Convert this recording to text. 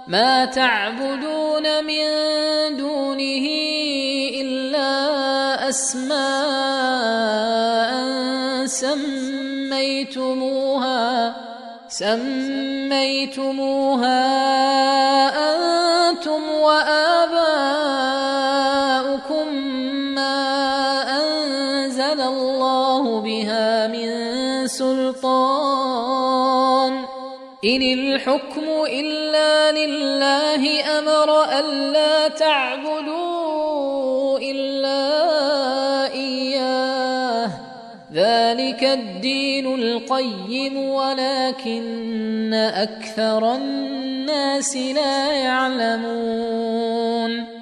ما تعبدون من دونه إلا أسماء سميتموها أنتم وآباؤكم ما أنزل الله بها من سلطان، إن الحكم إلا لله أمر ألا تعبدوا إلا إياه، ذلك الدين القيم ولكن أكثر الناس لا يعلمون.